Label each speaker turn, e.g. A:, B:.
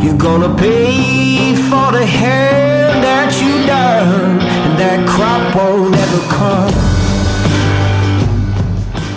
A: You're gonna pay for the hand that you done, and that crop won't ever come.